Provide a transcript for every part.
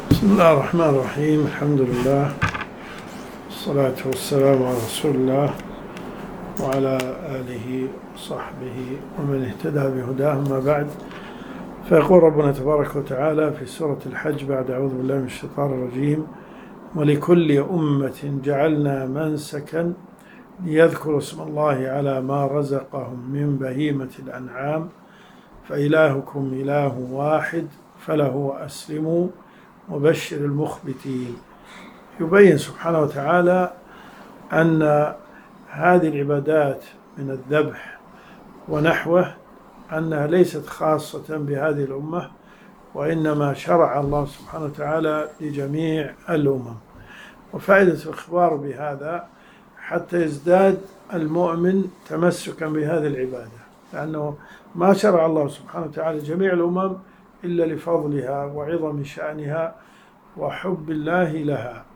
بسم الله الرحمن الرحيم. الحمد لله والصلاة والسلام على رسول الله وعلى آله وصحبه ومن اهتدى بهداه. أما بعد، فيقول ربنا تبارك وتعالى في سورة الحج بعد أعوذ بالله من الشيطان الرجيم: ولكل أمة جعلنا منسكا ليذكروا اسم الله على ما رزقهم من بهيمة الأنعام فإلهكم إله واحد فله أسلموا وبشر المخبتين. يبين سبحانه وتعالى أن هذه العبادات من الذبح ونحوه أنها ليست خاصة بهذه الأمة، وإنما شرع الله سبحانه وتعالى لجميع الأمم. وفائدة الإخبار بهذا حتى يزداد المؤمن تمسكا بهذه العبادة، لأنه ما شرع الله سبحانه وتعالى جميع الأمم إلا لفضلها وعظم شأنها وحب الله لها.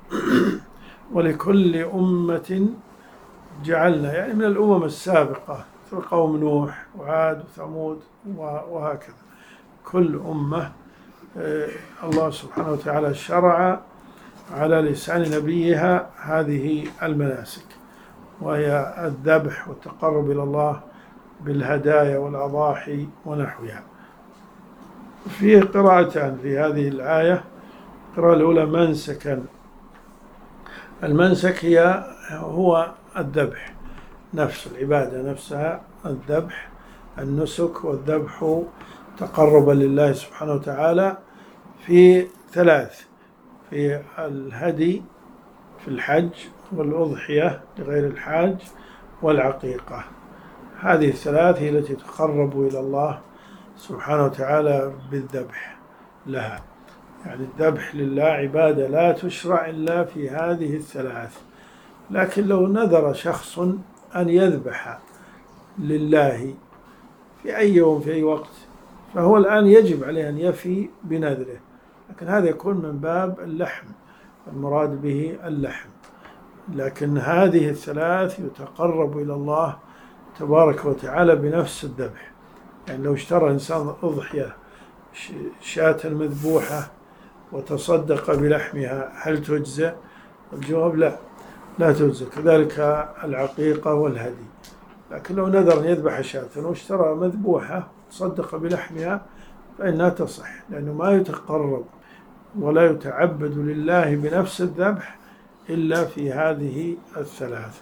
ولكل أمة جعلنا، يعني من الأمم السابقة مثل قوم نوح وعاد وثمود وهكذا، كل أمة الله سبحانه وتعالى شرع على لسان نبيها هذه المناسك، وهي الذبح والتقرب إلى الله بالهدايا والأضاحي ونحوها. في قراءتان في هذه الآية. القراءة الأولى منسكا. المنسك هو الذبح نفس العبادة نفسها، الذبح النسك، والذبح تقربا لله سبحانه وتعالى في ثلاث: في الهدي في الحج، والأضحية لغير الحاج، والعقيقة. هذه الثلاث هي التي تقرب إلى الله سبحانه وتعالى بالذبح لها. يعني الذبح لله عبادة لا تشرع إلا في هذه الثلاث. لكن لو نذر شخص أن يذبح لله في أي يوم في أي وقت، فهو الآن يجب عليه أن يفي بنذره، لكن هذا يكون من باب اللحم، المراد به اللحم. لكن هذه الثلاث يتقرب إلى الله تبارك وتعالى بنفس الذبح. يعني لو اشترى إنسان أضحية شاة مذبوحة وتصدق بلحمها، هل تجزئ؟ الجواب لا تجزئ. كذلك العقيقة والهدي. لكن لو نذر أن يذبح شاة واشترى مذبوحة وتصدق بلحمها فإنها تصح، لأنه ما يتقرب ولا يتعبد لله بنفس الذبح إلا في هذه الثلاث.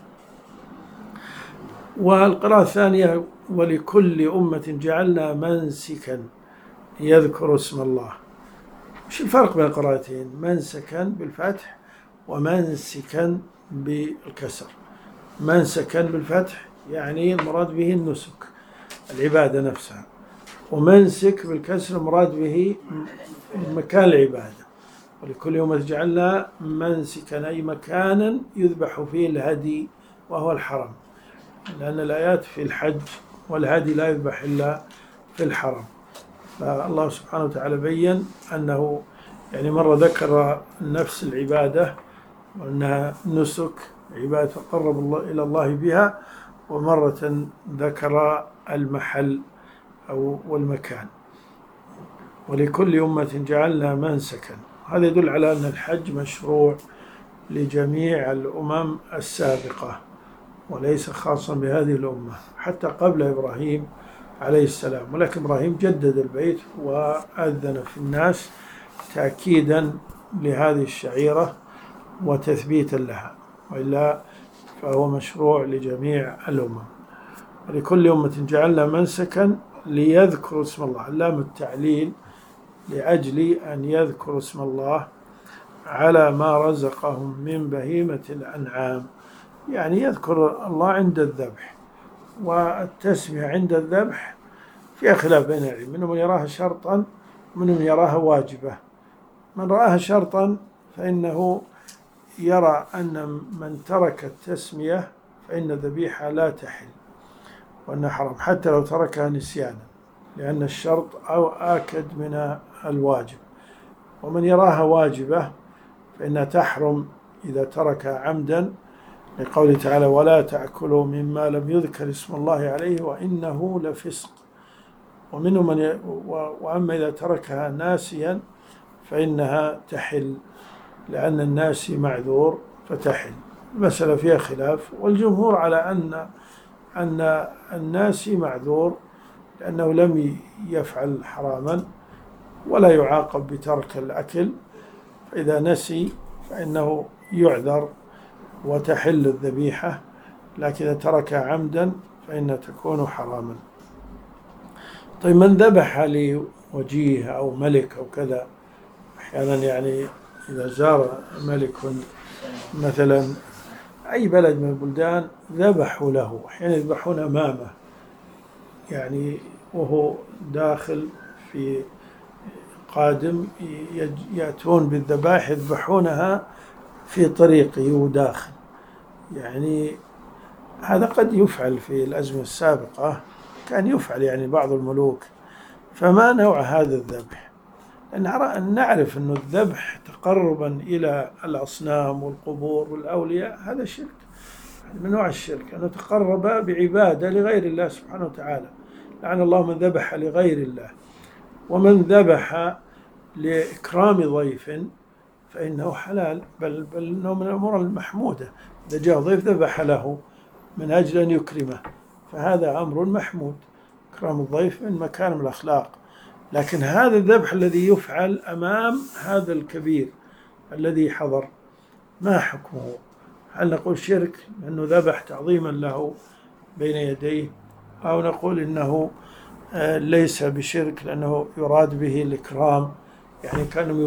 والقراءة الثانية: ولكل أمة جعلنا منسكا يذكر اسم الله. وش الفرق بين القراءتين؟ منسكا بالفتح ومنسكا بالكسر. منسكا بالفتح يعني المراد به النسك، العبادة نفسها، ومنسك بالكسر المراد به مكان العبادة. ولكل أمة جعلنا منسكا أي مكانا يذبح فيه الهدي وهو الحرم، لأن الآيات في الحج والهدي لا يذبح إلا في الحرم. فالله سبحانه وتعالى بيّن أنه يعني مرة ذكر نفس العبادة وأنها نسك، عبادة تقرب إلى الله بها، ومرة ذكر المحل أو والمكان. ولكل أمة جعلنا منسكا. هذا يدل على أن الحج مشروع لجميع الأمم السابقة وليس خاصا بهذه الأمة، حتى قبل إبراهيم عليه السلام. ولكن إبراهيم جدد البيت وأذن في الناس تأكيدا لهذه الشعيرة وتثبيتا لها، وإلا فهو مشروع لجميع الأمم. ولكل أمة جعلنا منسكا ليذكروا اسم الله، اللام التعليل لأجل أن يذكروا اسم الله على ما رزقهم من بهيمة الأنعام، يعني يذكر الله عند الذبح. والتسمية عند الذبح فيها خلاف بين العلم، منهم من يراها شرطا ومنهم من يراها واجبة. من رآها شرطا فإنه يرى أن من ترك التسمية فإن الذبيحة لا تحل وأنها حرام حتى لو تركها نسيانا، لأن الشرط أو آكد من الواجب. ومن يراها واجبة فإنها تحرم إذا تركها عمدا، لقوله تعالى: ولا تأكلوا مما لم يذكر اسم الله عليه وإنه لفسق. ومنهم وأما إذا تركها ناسيا فإنها تحل، لأن الناس معذور فتحل. المسألة فيها خلاف، والجمهور على أن الناس معذور لأنه لم يفعل حراما ولا يعاقب بترك الأكل، فإذا نسي فإنه يعذر وتحل الذبيحة، لكن إذا ترك عمدا فإنها تكون حراما. طيب من ذبح لوجيه أو ملك أو كذا، أحيانا يعني إذا زار ملك مثلا أي بلد من البلدان ذبحوا له، أحيانا يذبحون أمامه يعني وهو داخل في قادم، يأتون بالذبائح يذبحونها في طريقه وداخل. يعني هذا قد يفعل في الأزمة السابقة، كان يفعل يعني بعض الملوك. فما نوع هذا الذبح؟ أن نعرف أن الذبح تقربا إلى الأصنام والقبور والأولياء هذا شرك، من نوع الشرك، أنه تقرب بعبادة لغير الله سبحانه وتعالى. لعن الله من ذبح لغير الله. ومن ذبح لإكرام ضيف فإنه حلال، بل إنه من الأمور المحمودة. إذا جاء ضيف ذبح له من أجل أن يكرمه، فهذا أمر محمود. إكرام الضيف من مكارم الأخلاق. لكن هذا الذبح الذي يفعل أمام هذا الكبير الذي حضر ما حكمه؟ هل نقول شرك لأنه ذبح تعظيما له بين يديه، أو نقول إنه ليس بشرك لأنه يراد به الإكرام، يعني كانوا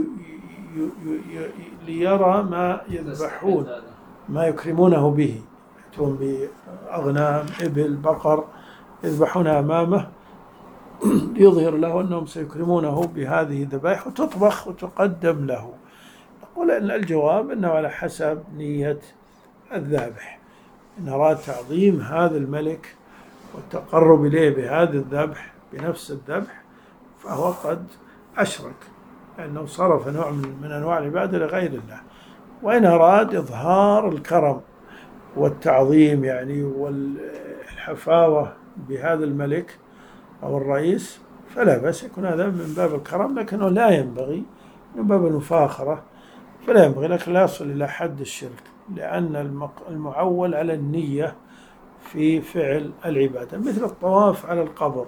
ليرى ما يذبحون ما يكرمونه به، يأتون بأغنام إبل بقر يذبحونها أمامه ليظهر له أنهم سيكرمونه بهذه الذبائح وتطبخ وتقدم له. نقول أن الجواب أنه على حسب نية الذابح. إن أراد تعظيم هذا الملك والتقرب إليه بهذا الذبح بنفس الذبح فهو قد أشرك، لأنه صرف نوع من أنواع العبادة لغير الله. وإن أراد إظهار الكرم والتعظيم يعني والحفاوة بهذا الملك أو الرئيس فلا بأس، يكون هذا من باب الكرم، لكنه لا ينبغي من باب المفاخرة، فلا ينبغي، لكن لا يصل إلى حد الشرك، لأن المعول على النية في فعل العبادة. مثل الطواف على القبر،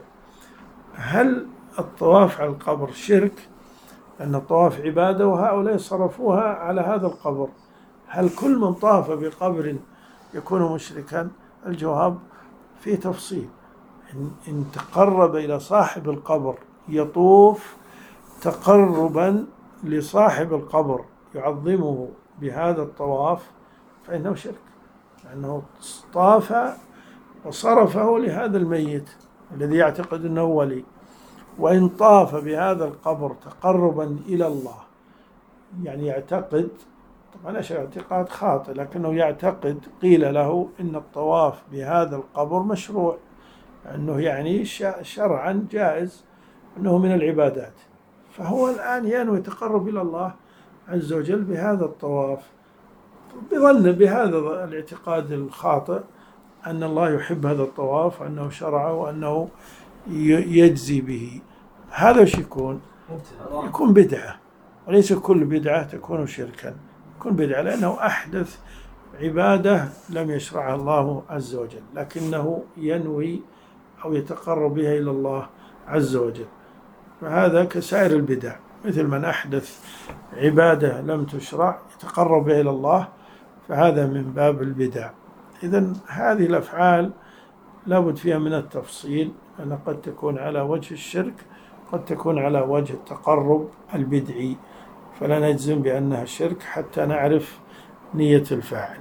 هل الطواف على القبر شرك؟ لأن الطواف عبادة وهؤلاء صرفوها على هذا القبر. هل كل من طاف بقبر يكون مشركا؟ الجواب فيه تفصيل. إن تقرب إلى صاحب القبر يطوف تقربا لصاحب القبر يعظمه بهذا الطواف فإنه شرك، لأنه طاف وصرفه لهذا الميت الذي يعتقد أنه ولي. وإن طاف بهذا القبر تقربا إلى الله، يعني يعتقد، طبعا اعتقاد خاطئ، لكنه يعتقد، قيل له إن الطواف بهذا القبر مشروع، أنه يعني شرعا جائز، أنه من العبادات، فهو الآن ينوي يتقرب إلى الله عز وجل بهذا الطواف، بظن بهذا الاعتقاد الخاطئ أن الله يحب هذا الطواف وأنه شرعه وأنه يجزي به. هذا وش يكون بدعة، وليس كل بدعة تكون شركا، يكون بدعة لأنه أحدث عبادة لم يشرعها الله عز وجل، لكنه ينوي أو يتقرب بها إلى الله عز وجل. فهذا كسائر البدع، مثل من أحدث عبادة لم تشرع يتقرب بها إلى الله، فهذا من باب البدع. إذن هذه الأفعال لابد فيها من التفصيل، أن قد تكون على وجه الشرك، قد تكون على وجه التقرب البدعي، فلا نجزم بأنها شرك حتى نعرف نية الفاعل.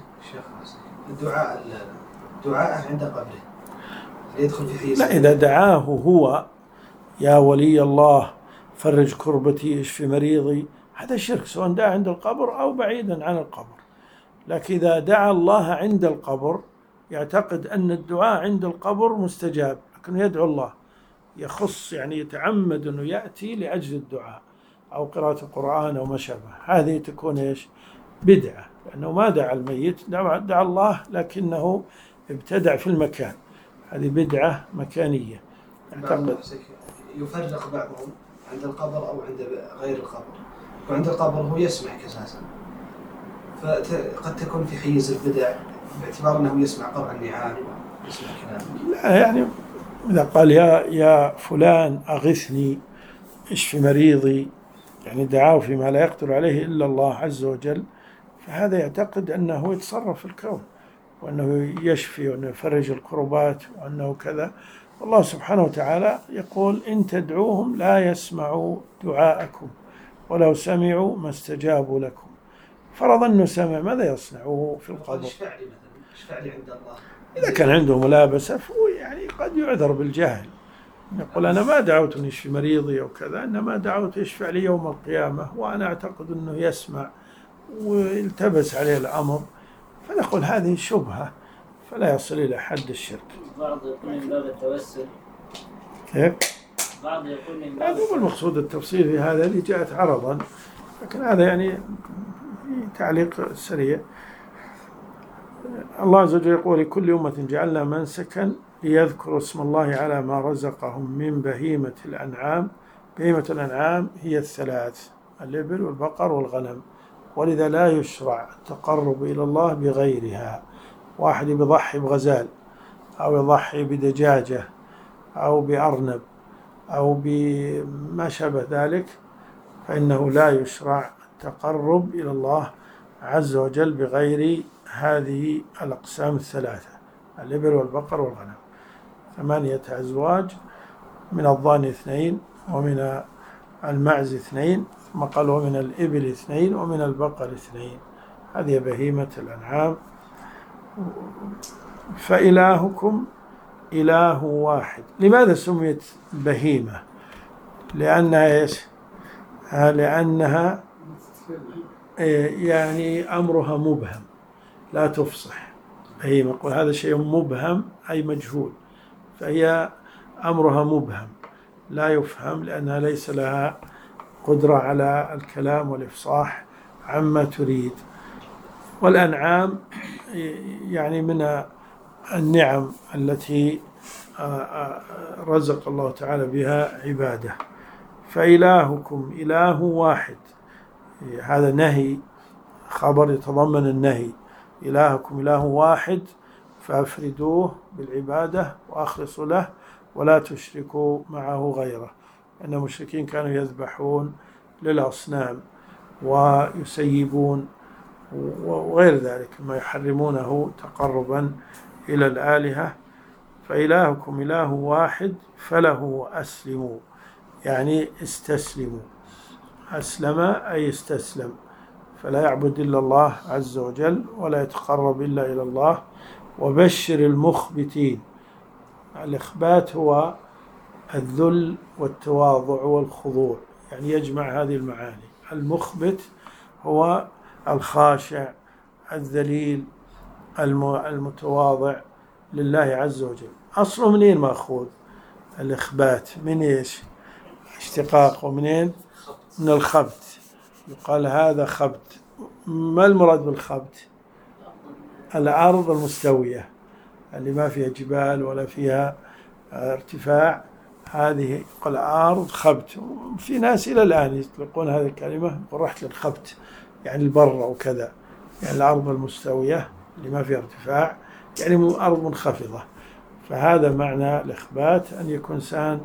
الدعاء عند قبره يدخل في حيز؟ لا، إذا دعاه هو يا ولي الله فرج كربتي اشف مريضي، هذا شرك، سواء دعا عند القبر أو بعيدا عن القبر. لكن إذا دعا الله عند القبر يعتقد أن الدعاء عند القبر مستجاب، لكنه يدعو الله، يخص يعني يتعمد أنه يأتي لأجل الدعاء أو قراءة القرآن أو ما شابه، هذه تكون إيش؟ بدعة، لأنه ما دعا الميت، دعا الله لكنه ابتدع في المكان، هذه بدعة مكانية. يفرق بعضهم عند القبر أو عند غير القبر، وعند القبر هو يسمعك أساسا، فقد تكون في حيز البدع باعتبار أنه يسمع قرع النعال ويسمع كلام. لا يعني إذا قال يا فلان أغثني اشف مريضي، يعني دعاه فيما لا يقدر عليه إلا الله عز وجل، فهذا يعتقد أنه يتصرف في الكون وأنه يشفي وأنه يفرج الكربات وأنه كذا. والله سبحانه وتعالى يقول إن تدعوهم لا يسمعوا دعاءكم ولو سمعوا ما استجابوا لكم. فرض أنه سمع، ماذا يصنعه في القبر؟ اشفع لي مثلا، اشفع لي عند الله. إذا كان عنده ملابسة فهو يعني قد يعذر بالجهل، يقول أنا ما دعوت أن يشفي مريضي أو كذا، إنما دعوت يشفع لي يوم القيامة، وأنا أعتقد أنه يسمع والتبس عليه الأمر، فنقول هذه شبهة فلا يصل إلى حد الشرك. بعض يقول من باب التوسل. كيف؟ بعض يقول من باب هذا هو المقصود التفصيل في هذا اللي جاءت عرضا، لكن هذا يعني تعليق سريع. الله عز وجل يقول لكل أمة جعلنا منسكا ليذكروا اسم الله على ما رزقهم من بهيمة الأنعام. بهيمة الأنعام هي الثلاث: الإبل والبقر والغنم، ولذا لا يشرع التقرب إلى الله بغيرها. واحد يضحي بغزال أو يضحي بدجاجة أو بأرنب أو بما شابه ذلك، فإنه لا يشرع التقرب إلى الله عز وجل بغير هذه الأقسام الثلاثة: الإبل والبقر والغنم. 8 أزواج، من الضأن 2 ومن المعز 2، ثم قال ومن الإبل 2 ومن البقر 2. هذه بهيمة الأنعام. فإلهكم إله واحد. لماذا سميت بهيمة؟ لأنها إيش؟ لأنها يعني أمرها مبهم لا تفصح. بهيمة يقول هذا شيء مبهم أي مجهول، فهي أمرها مبهم لا يفهم، لأنها ليس لها قدرة على الكلام والإفصاح عما تريد. والأنعام يعني من النعم التي رزق الله تعالى بها عباده. فإلهكم إله واحد، هذا نهي، خبر يتضمن النهي. إلهكم إله واحد فأفردوه بالعبادة وأخلصوا له ولا تشركوا معه غيره. أن المشركين كانوا يذبحون للأصنام ويسيبون وغير ذلك ما يحرمونه تقربا إلى الآلهة. فإلهكم إله واحد فله أسلموا، يعني استسلموا. أسلم أي استسلم، فلا يعبد إلا الله عز وجل ولا يتقرب إلا إلى الله. وبشر المخبتين. الإخبات هو الذل والتواضع والخضوع، يعني يجمع هذه المعاني. المخبت هو الخاشع الذليل المتواضع لله عز وجل. أصله منين مأخوذ الإخبات؟ من إيش؟ اشتقاق. ومنين؟ من الخبت. يقال هذا خبت. ما المراد بالخبت؟ الأرض المستوية اللي ما فيها جبال ولا فيها ارتفاع، هذه يقال أرض خبت. في ناس إلى الآن يطلقون هذه الكلمة، رحت للخبت يعني البر وكذا، يعني الأرض المستوية اللي ما فيها ارتفاع، يعني أرض منخفضة. فهذا معنى الإخبات، أن يكون إنسان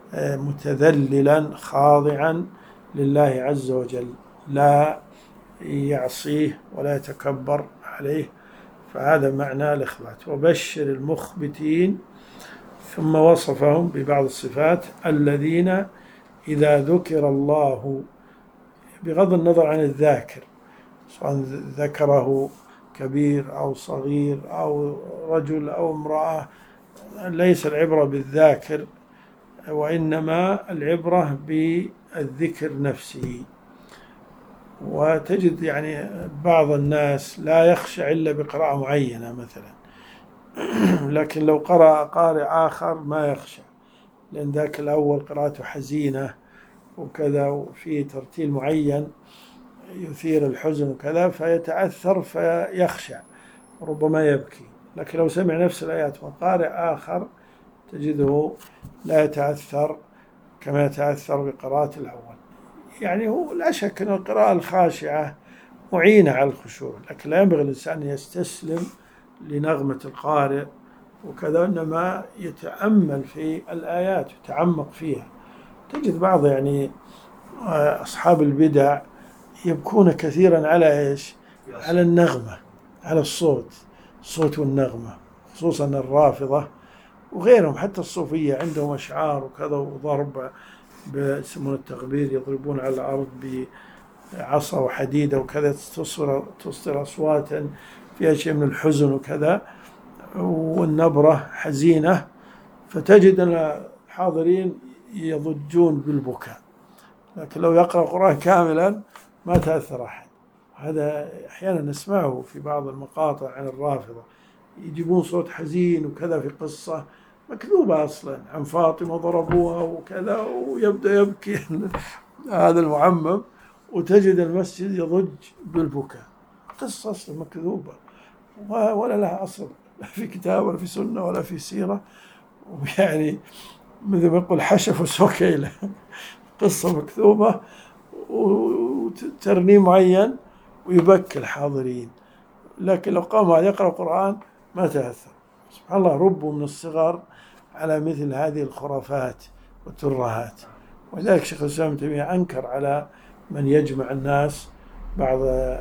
متذللا خاضعا لله عز وجل، لا يعصيه ولا يتكبر عليه، فهذا معنى الإخبات. وبشر المخبتين، ثم وصفهم ببعض الصفات: الذين إذا ذكر الله، بغض النظر عن الذاكر، سواء ذكره كبير أو صغير أو رجل أو امرأة، ليس العبرة بالذاكر، وإنما العبرة بالذكر نفسه. وتجد يعني بعض الناس لا يخشع إلا بقراءة معينة مثلا، لكن لو قرأ قارئ آخر ما يخشع، لأن ذاك الأول قراءته حزينة وكذا وفي ترتيل معين يثير الحزن وكذا، فيتأثر فيخشع وربما يبكي. لكن لو سمع نفس الآيات من قارئ آخر تجده لا يتأثر كما يتأثر بقراءة الأول. يعني هو لا شك أن القراءة الخاشعة معينة على الخشوع، لكن لا ينبغي الإنسان أن يستسلم لنغمة القارئ وكذا، إنما يتأمل في الآيات يتعمق فيها. تجد بعض يعني أصحاب البدع يبكون كثيرا على إيش؟ على النغمة، على الصوت والنغمة، خصوصا الرافضة وغيرهم. حتى الصوفية عندهم أشعار وكذا وضرب بيسمون التغبير، يضربون على الأرض بعصا وحديدة وكذا، تصدر أصواتا فيها شيء من الحزن وكذا، والنبرة حزينة، فتجد أن الحاضرين يضجون بالبكاء. لكن لو يقرأ القرآن كاملا ما تأثر أحد. هذا أحيانا نسمعه في بعض المقاطع عن الرافضة، يجيبون صوت حزين وكذا في قصة مكذوبة أصلا عن فاطمة ضربوها وكذا، ويبدأ يبكي هذا المعمم، وتجد المسجد يضج بالبكاء. قصة أصلا مكذوبة ولا لها أصل، لا في كتاب ولا في سنة ولا في سيرة، ويعني مثل ما يقول حشف وسوكيلة، قصة مكذوبة وترنيم معين ويبكي الحاضرين. لكن لو قام يقرأ القرآن ما تأثر. سبحان الله، ربوا من الصغر على مثل هذه الخرافات والترهات. ولذلك شيخ الإسلام ابن تيمية أنكر على من يجمع الناس، بعض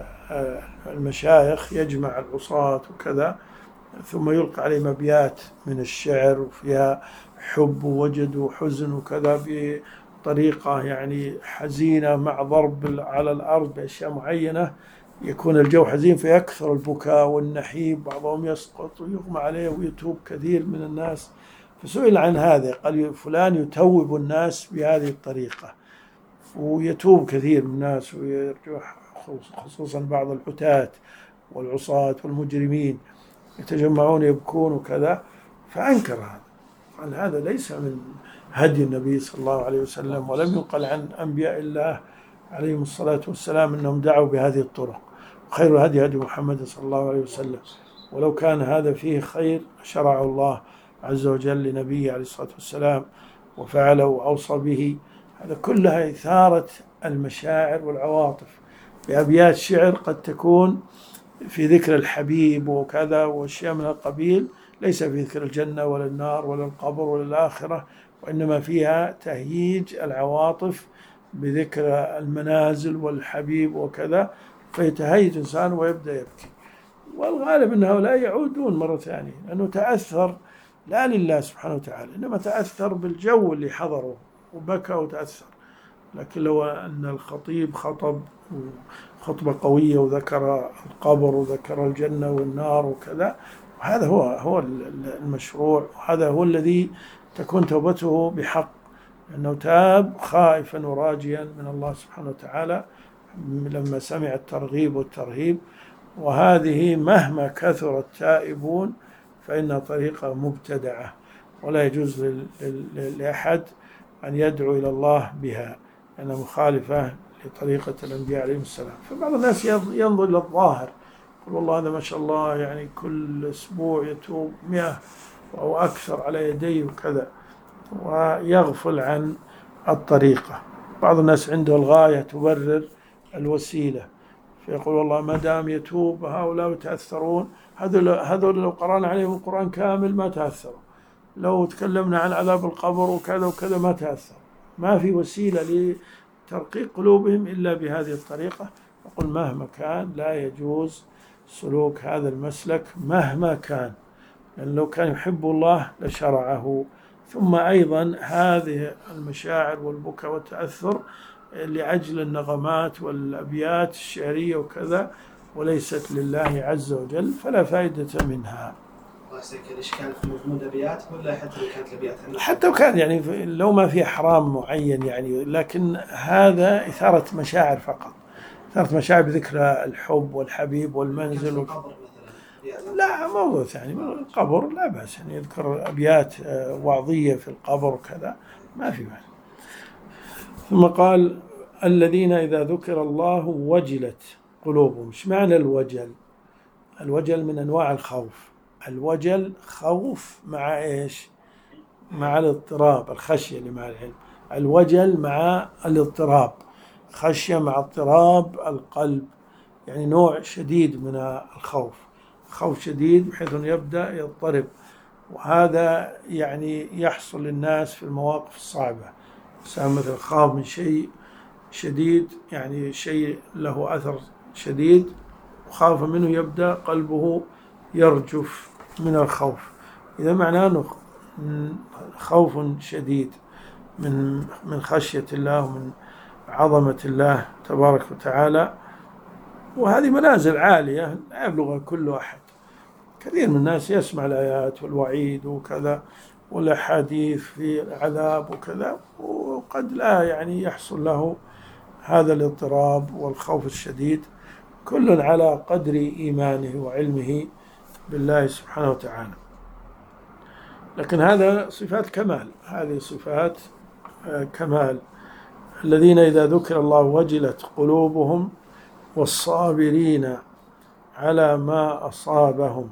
المشايخ يجمع العصاة وكذا، ثم يلقى عليه أبيات من الشعر وفيها حب ووجد وحزن وكذا بطريقة يعني حزينة، مع ضرب على الأرض بأشياء معينة، يكون الجو حزين فيكثر البكاء والنحيب، بعضهم يسقط ويغمى عليه ويتوب كثير من الناس. فسئل عن هذا، قال فلان يتوب الناس بهذه الطريقة، ويتوب كثير من الناس ويرجع، خصوصا بعض العتاة والعصاة والمجرمين يتجمعون يبكون وكذا. فأنكر هذا، قال هذا ليس من هدي النبي صلى الله عليه وسلم، ولم ينقل عن أنبياء الله عليهم الصلاة والسلام أنهم دعوا بهذه الطرق. خير الهدي هدي محمد صلى الله عليه وسلم، ولو كان هذا فيه خير شرعه الله عز وجل لنبيه عليه الصلاة والسلام وفعله وأوصى به. هذا كلها إثارة المشاعر والعواطف بأبيات شعر قد تكون في ذكر الحبيب وكذا وأشياء من القبيل، ليس في ذكر الجنة ولا النار ولا القبر ولا الآخرة، وإنما فيها تهييج العواطف بذكر المنازل والحبيب وكذا، فيتهيج إنسان ويبدأ يبكي. والغالب أن هؤلاء يعودون مرة ثانية، لأنه تأثر لا لله سبحانه وتعالى، إنما تأثر بالجو اللي حضره وبكى وتأثر. لكن لو أن الخطيب خطب خطبة قوية وذكر القبر وذكر الجنة والنار وكذا، هذا هو المشروع، وهذا هو الذي تكون توبته بحق، أنه تاب خائفا وراجيا من الله سبحانه وتعالى لما سمع الترغيب والترهيب. وهذه مهما كثر التائبون فإنها طريقة مبتدعة، ولا يجوز لأحد أن يدعو إلى الله بها، لأنها مخالفة لطريقة الأنبياء عليهم السلام. فبعض الناس ينظر إلى الظاهر، يقول والله هذا ما شاء الله يعني كل أسبوع يتوب 100 أو أكثر على يديه وكذا، ويغفل عن الطريقة. بعض الناس عنده الغاية تبرر الوسيلة، فيقول والله ما دام يتوب هؤلاء يتأثرون، هذول لو قرأنا عليهم القرآن كامل ما تأثروا، لو تكلمنا عن عذاب القبر وكذا وكذا ما تأثر. ما في وسيلة لترقيق قلوبهم إلا بهذه الطريقة. يقول مهما كان لا يجوز سلوك هذا المسلك مهما كان، لأن لو كان يحب الله لشرعه. ثم أيضا هذه المشاعر والبكاء والتأثر لأجل النغمات والأبيات الشعرية وكذا، وليست لله عز وجل، فلا فائدة منها. الإشكال في مضمون الأبيات ولا حتى لو كانت الأبيات؟ حتى لو كان يعني لو ما في حرام معين يعني، لكن هذا إثارة مشاعر فقط، إثارة مشاعر بذكر الحب والحبيب والمنزل لا موضوع ثاني. القبر لا بأس يعني يذكر أبيات وعظية في القبر وكذا، ما في معنى. ثم قال الذين إذا ذكر الله وجلت قلوبهم. ايش معنى الوجل؟ الوجل من أنواع الخوف. الوجل خوف مع إيش؟ مع الاضطراب، الخشية اللي مع العلم. الوجل مع الاضطراب، خشية مع اضطراب القلب، يعني نوع شديد من الخوف، خوف شديد بحيث أنه يبدأ يضطرب. وهذا يعني يحصل للناس في المواقف الصعبة، مثلا خاف من شيء شديد، يعني شيء له أثر شديد وخاف منه، يبدأ قلبه يرجف من الخوف. إذا معناه أنه خوف شديد من خشية الله ومن عظمة الله تبارك وتعالى. وهذه منازل عالية لا يبلغها كل أحد. كثير من الناس يسمع الآيات والوعيد وكذا والأحاديث في العذاب وكذا، وقد لا يعني يحصل له هذا الاضطراب والخوف الشديد، كل على قدر إيمانه وعلمه بالله سبحانه وتعالى. لكن هذا صفات كمال، هذه صفات كمال. الذين إذا ذكر الله وجلت قلوبهم والصابرين على ما أصابهم.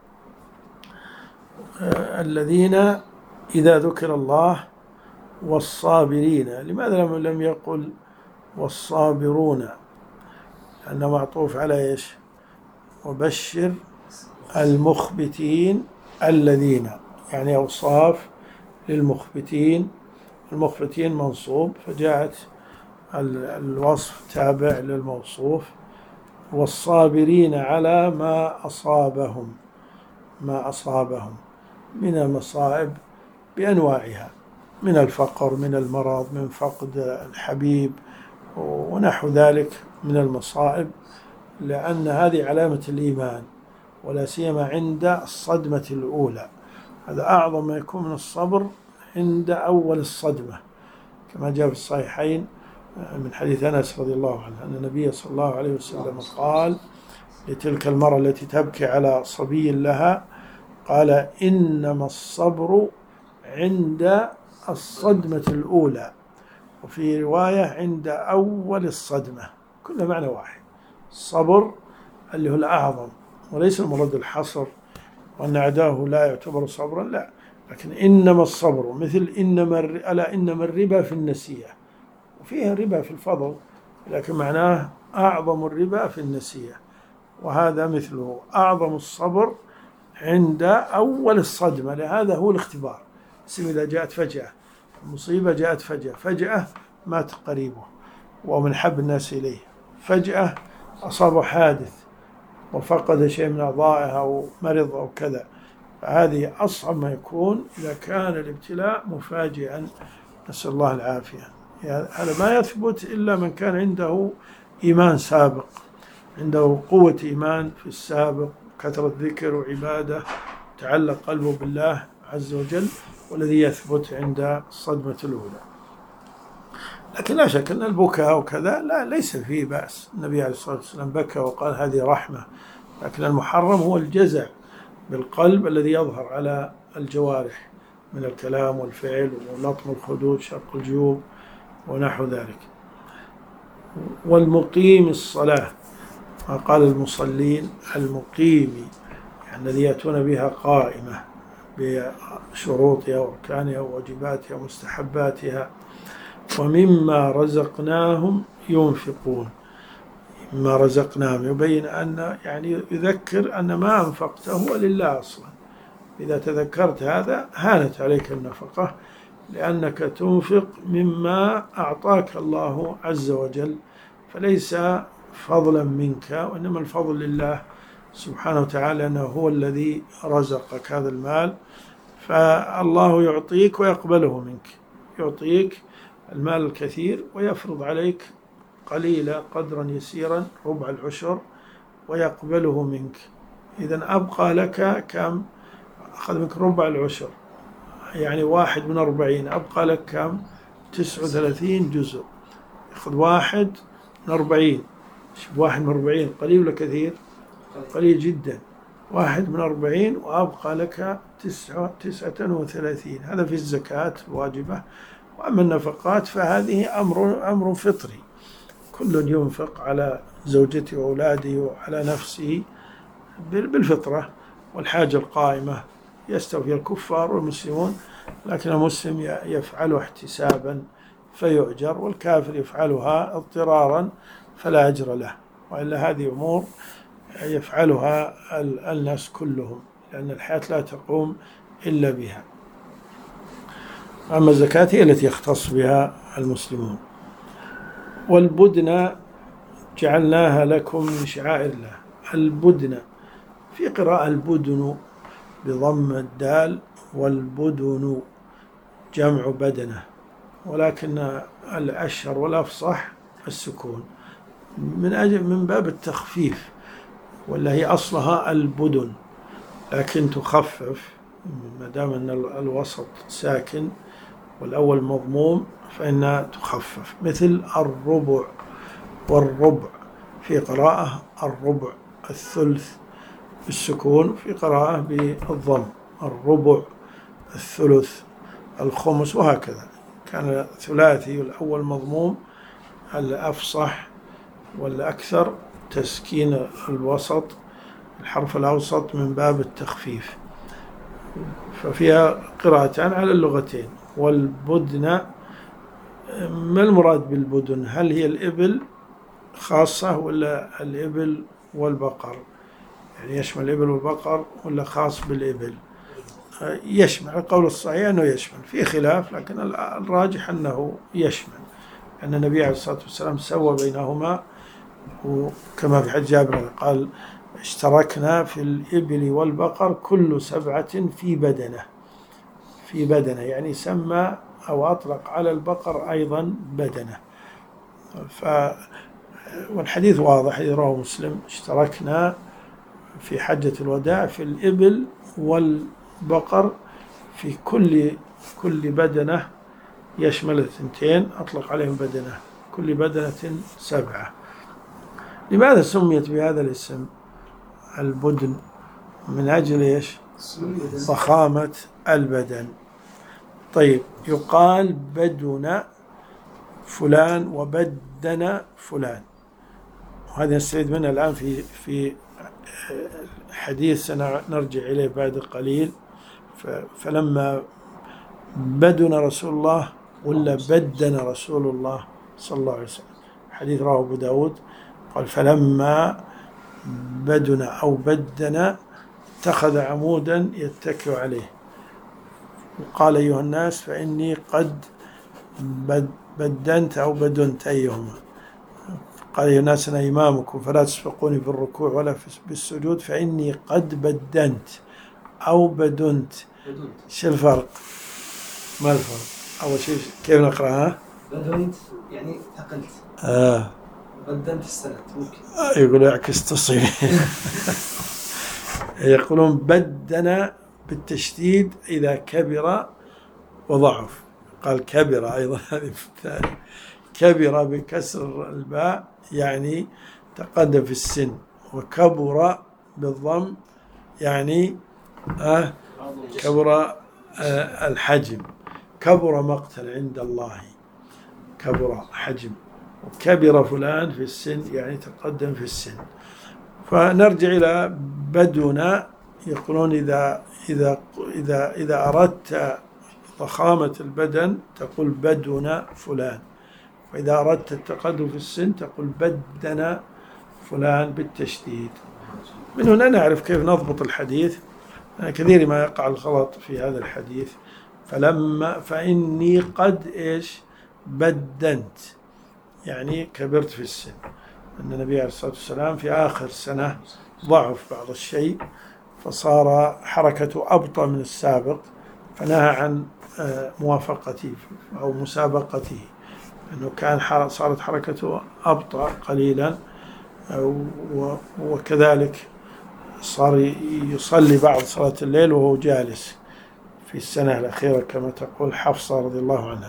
الذين إذا ذكر الله والصابرين، لماذا لم يقل والصابرون؟ لأنه معطوف على إيش؟ وبشر المخبتين الذين، يعني أوصاف للمخبتين، المخبتين منصوب فجاءت الوصف تابع للموصوف. والصابرين على ما أصابهم، ما أصابهم من المصائب بأنواعها، من الفقر، من المرض، من فقد الحبيب ونحو ذلك من المصائب، لأن هذه علامة الإيمان، ولا سيما عند الصدمة الأولى. هذا أعظم ما يكون من الصبر عند أول الصدمة، كما جاء في الصحيحين من حديث أنس رضي الله عنه أن النبي صلى الله عليه وسلم قال لتلك المرأة التي تبكي على صبي لها، قال إنما الصبر عند الصدمة الأولى، وفي رواية عند أول الصدمة، كل معنى واحد. الصبر اللي هو الأعظم، وليس المراد الحصر وأن أعداه لا يعتبر صبرا، لا، لكن إنما الصبر مثل إنما الربا في النسيئة، وفيها ربا في الفضل، لكن معناه أعظم الربا في النسيئة، وهذا مثله أعظم الصبر عند أول الصدمة. لهذا هو الاختبار. إذا جاءت فجأة، المصيبة جاءت فجأة مات قريبه ومن حب الناس إليه، فجأة أصاب حادث وفقد شيء من أعضائه أو مرض أو كذا، هذه أصعب ما يكون إذا كان الابتلاء مفاجئا، نسأل الله العافية. يعني هذا ما يثبت إلا من كان عنده إيمان سابق، عنده قوة إيمان في السابق، كثرة ذكر وعبادة، تعلق قلبه بالله عز وجل، والذي يثبت عند الصدمة الأولى. لكن لا شك أن البكاء وكذا لا، ليس فيه بأس. النبي عليه الصلاة والسلام بكى وقال هذه رحمة، لكن المحرم هو الجزع بالقلب الذي يظهر على الجوارح من الكلام والفعل ولطم الخدود، شق الجيوب ونحو ذلك. والمقيم الصلاة، قال المصلين المقيم، يعني الذي يأتون بها قائمة بشروطها وأركانها وواجباتها ومستحباتها. ومما رزقناهم ينفقون، مما رزقناهم يبين أن، يعني يذكر أن ما أنفقته هو لله أصلا. إذا تذكرت هذا هانت عليك النفقة، لأنك تنفق مما أعطاك الله عز وجل، فليس فضلا منك، وإنما الفضل لله سبحانه وتعالى، أنه هو الذي رزقك هذا المال. فالله يعطيك ويقبله منك، يعطيك المال الكثير ويفرض عليك قليلا قدرا يسيرا ربع العشر ويقبله منك. إذن أبقى لك كم؟ أخذ منك ربع العشر، يعني 1/40، أبقى لك كم؟ 39 جزء. يأخذ 1/40. 1/40 قليل ولا كثير؟ قليل جدا. 1/40 وأبقى لك 39. هذا في الزكاة الواجبة. وأما النفقات فهذه أمر فطري، كل ينفق على زوجته وأولاده وعلى نفسه بالفطرة والحاجة القائمة، يستوي الكفار والمسلمون، لكن المسلم يفعله احتسابا فيؤجر، والكافر يفعلها اضطرارا فلا أجر له. وإلا هذه أمور يفعلها الناس كلهم، لأن الحياة لا تقوم إلا بها. أما الزكاة هي التي يختص بها المسلمون. والبدن جعلناها لكم من شعائر الله. البدن في قراءة البدن بضم الدال، والبدن جمع بدنة، ولكن الأشهر والأفصح السكون من باب التخفيف، ولا هي أصلها البدن لكن تخفف ما دام أن الوسط ساكن والأول مضموم فإنها تخفف، مثل الربع والربع في قراءة الربع، الثلث بالسكون في قراءة بالضم، الربع، الثلث، الخمس، وهكذا. كان ثلاثي والأول مضموم، الأفصح والأكثر تسكين الوسط، الحرف الأوسط من باب التخفيف. ففيها قراءتان على اللغتين. والبدن، ما المراد بالبدن؟ هل هي الإبل خاصة ولا الإبل والبقر؟ يعني يشمل الإبل والبقر ولا خاص بالإبل؟ يشمل. القول الصحيح أنه يشمل، في خلاف لكن الراجح أنه يشمل، أن النبي عليه الصلاة والسلام سوى بينهما، وكما في حديث جابر قال اشتركنا في الإبل والبقر كل 7 في بدنة، في بدنة يعني سمى أو أطلق على البقر أيضا بدنة. والحديث واضح، رواه مسلم، اشتركنا في حجة الوداع في الإبل والبقر في كل بدنة، يشمل 2 أطلق عليهم بدنة، كل بدنة 7. لماذا سميت بهذا الاسم البدن؟ من أجل إيش؟ ضخامة البدن. طيب، يقال بدن فلان وبدن فلان، وهذا نستفيد منه الآن في حديث سنرجع إليه بعد قليل. فلما بدن رسول الله ولا بدن رسول الله صلى الله عليه وسلم، حديث رواه أبو داود، قال فلما بدن أو بدن اتخذ عمودا يتكئ عليه وقال أيها الناس فإني قد بدنت أو بدنت أيهما، قال أيها الناس أنا إمامكم فلا تسبقوني بالركوع ولا بالسجود فإني قد بدنت أو بدنت. شو الفرق؟ ما الفرق؟ أول شيء كيف نقرأها؟ بدنت يعني ثقلت، بدنت السند ممكن يقولوا يعكس تصحيح. يقولون بدن بالتشديد إذا كبر وضعف، قال كبر أيضا هذه الثاني، كبر بكسر الباء يعني تقدم في السن، وكبر بالضم يعني كبر الحجم، كبر مقتا عند الله، كبر حجم، وكبر فلان في السن يعني تقدم في السن. فنرجع إلى بدن، يقولون إذا أردت ضخامة البدن تقول بدن فلان، وإذا أردت التقدم في السن تقول بدن فلان بالتشديد. من هنا نعرف كيف نضبط الحديث. كثير ما يقع الغلط في هذا الحديث، فإني قد إيش بدنت يعني كبرت في السن. أن النبي عليه الصلاة والسلام في آخر سنة ضعف بعض الشيء، فصار حركته أبطأ من السابق، فنهى عن موافقته أو مسابقته، أنه كان صارت حركته أبطأ قليلا، وكذلك صار يصلي بعض صلاة الليل وهو جالس في السنة الأخيرة كما تقول حفصة رضي الله عنها.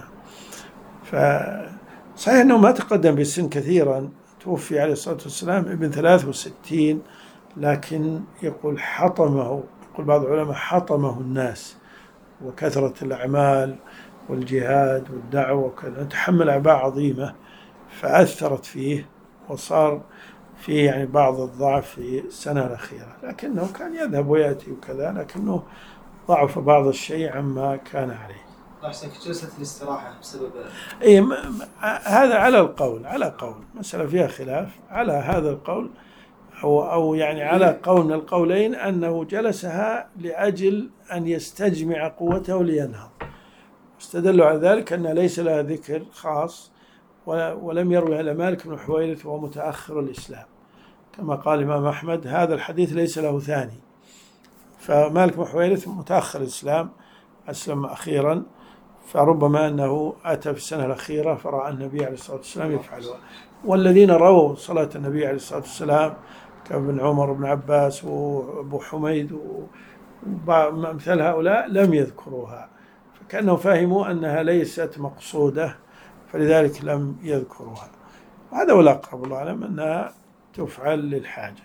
فصحيح أنه ما تقدم بالسن كثيرا، توفي عليه الصلاة والسلام ابن 63، لكن يقول حطمه، يقول بعض العلماء حطمه الناس وكثرة الأعمال والجهاد والدعوة وكذا، تحمل أعباء عظيمة فأثرت فيه، وصار فيه يعني بعض الضعف في السنة الأخيرة، لكنه كان يذهب ويأتي وكذا، لكنه ضعف بعض الشيء عما كان عليه. الله يحسنك، جلسة الاستراحة بسبب إيه هذا على القول، على قول مسألة فيها خلاف، على هذا القول أو يعني على قول من القولين أنه جلسها لأجل أن يستجمع قوته لينهض. استدلوا على ذلك أن ليس لها ذكر خاص، ولم يروي إلا مالك بن حويرث وهو متأخر الإسلام، كما قال الإمام أحمد هذا الحديث ليس له ثاني. فمالك بن حويرث متأخر الإسلام، أسلم أخيرا، فربما أنه أتى في السنة الأخيرة فرأى النبي عليه الصلاة والسلام يفعلها. والذين رووا صلاة النبي عليه الصلاة والسلام كابن عمر بن عباس وأبو حميد ومثل هؤلاء لم يذكروها، فكأنهم فهموا أنها ليست مقصودة فلذلك لم يذكروها. هذا هو الأقرب الله أعلم، أنها تفعل للحاجة.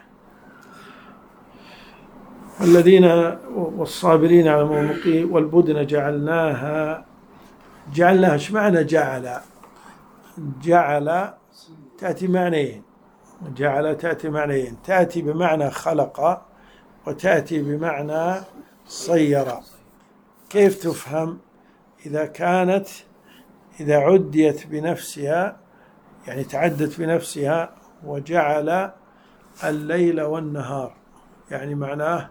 والذين والصابرين على ما نقي والبدن جعلناها ايش معنى جعل تأتي معنيين، جعل تأتي معنيين، تأتي بمعنى خلق وتأتي بمعنى صير. كيف تفهم؟ إذا عديت بنفسها يعني تعدت بنفسها، وجعل الليل والنهار يعني معناه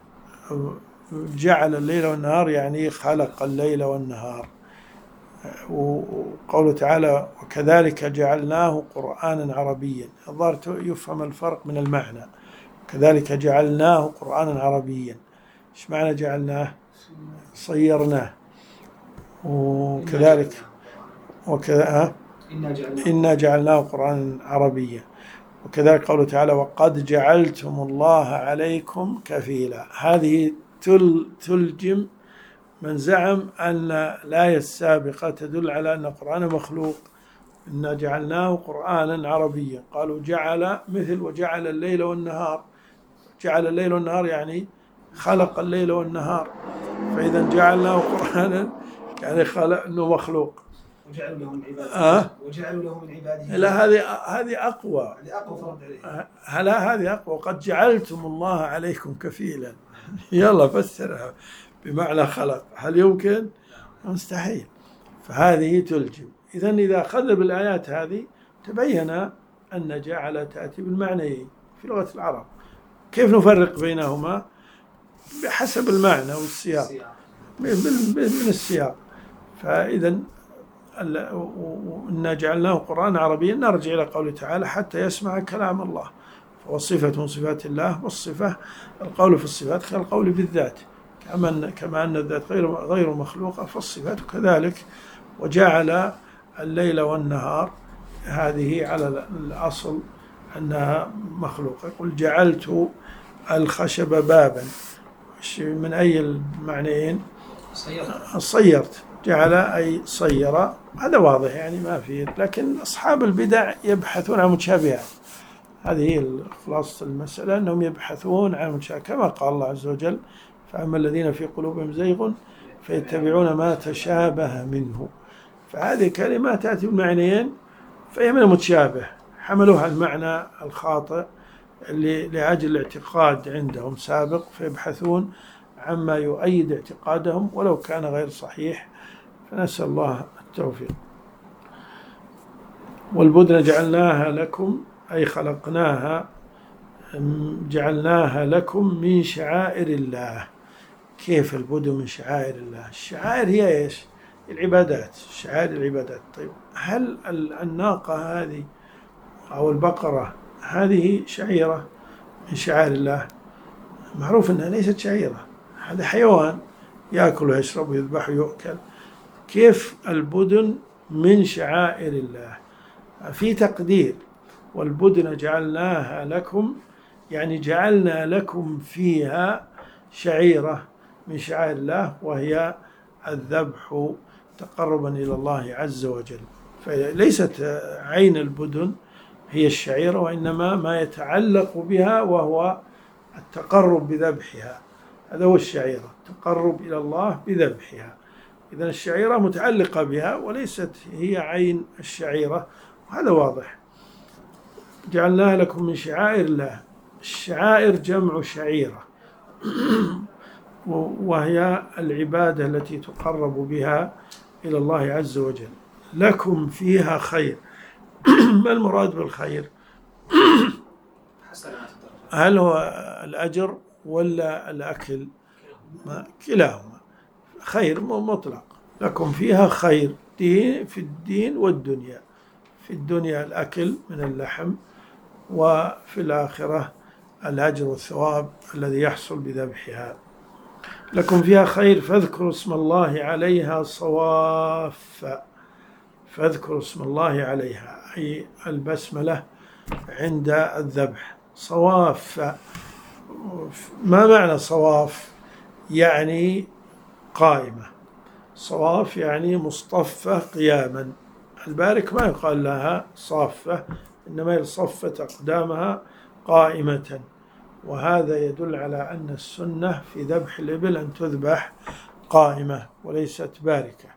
جعل الليل والنهار يعني خلق الليل والنهار. وقوله تعالى وكذلك جعلناه قرآنا عربيا، الظاهر يفهم الفرق من المعنى. كذلك جعلناه قرآنا عربيا، ايش معنى جعلناه؟ صيرناه. وكذلك إنا جعلناه قرآنا عربيا. وكذلك قوله تعالى وقد جعلتم الله عليكم كفيلا، هذه تلجم من زعم أن الآية السابقة تدل على أن القرآن مخلوق. إنا جعلناه قرآنا عربيا، قالوا جعل مثل وجعل الليل والنهار، جعل الليل والنهار يعني خلق الليل والنهار، فإذا جعلناه قرآنا يعني خلق أنه مخلوق. وجعلوا له من عباده وجعلوا له من عباده. لا هذه أقوى، هذه أقوى. قد جعلتم الله عليكم كفيلا، يلا فسرها بمعنى خلق، هل يمكن؟ مستحيل. فهذه تلجم. إذا أخذنا بالآيات هذه تبين أن جعل تأتي بالمعنيين في لغة العرب. كيف نفرق بينهما؟ بحسب المعنى والسياق، من السياق. فإذا إنا جعلناه قرآن عربيا نرجع إلى قوله تعالى حتى يسمع كلام الله، فالصفة من صفات الله، والصفة القول في الصفات كالقول بالذات، كما أن الذات غير مخلوقة فالصفات كذلك. وجعل الليل والنهار هذه على الأصل أنها مخلوقة. قل جعلت الخشب بابا، من أي المعنيين؟ صيرت، جعل أي صير، هذا واضح يعني ما فيه. لكن أصحاب البدع يبحثون عن متشابهات، هذه خلاصة المسألة، أنهم يبحثون عن متشابهات، كما قال الله عز وجل فأما الذين في قلوبهم زيغ فيتبعون ما تشابه منه. فهذه كلمة تأتي بالمعنيين، فهي من المتشابه، حملوها المعنى الخاطئ لأجل الاعتقاد عندهم سابق، فيبحثون عما يؤيد اعتقادهم ولو كان غير صحيح، فنسأل الله التوفيق. والبدن جعلناها لكم أي خلقناها، جعلناها لكم من شعائر الله. كيف البدن من شعائر الله؟ الشعائر هي إيش؟ العبادات، شعائر العبادات. طيب هل الناقة هذه أو البقرة هذه شعيرة من شعائر الله؟ معروف أنها ليست شعيرة، هذا حيوان يأكل ويشرب ويذبح ويؤكل. كيف البدن من شعائر الله؟ في تقدير، والبدن جعلناها لكم يعني جعلنا لكم فيها شعيرة من شعائر الله، وهي الذبح تقربا إلى الله عز وجل. فليست عين البدن هي الشعيرة، وإنما ما يتعلق بها وهو التقرب بذبحها، هذا هو الشعيرة، التقرب إلى الله بذبحها. إذن الشعيرة متعلقة بها وليست هي عين الشعيرة، وهذا واضح. جعلناها لكم من شعائر الله، الشعائر جمع شعيرة وهي العبادة التي تقرب بها إلى الله عز وجل. لكم فيها خير. ما المراد بالخير؟ حسنات الدرجة. هل هو الأجر ولا الأكل؟ كلاهما خير مطلق. لكم فيها خير في الدين والدنيا. في الدنيا الأكل من اللحم، وفي الآخرة الأجر والثواب الذي يحصل بذبحها. لكم فيها خير فاذكروا اسم الله عليها صواف. فاذكروا اسم الله عليها أي البسملة عند الذبح. صواف، ما معنى صواف؟ يعني قائمة. صواف يعني مصطفة قياما. البارك ما يقال لها صافة، إنما صفت أقدامها قائمة. وهذا يدل على أن السنة في ذبح الإبل أن تذبح قائمة وليست باركة،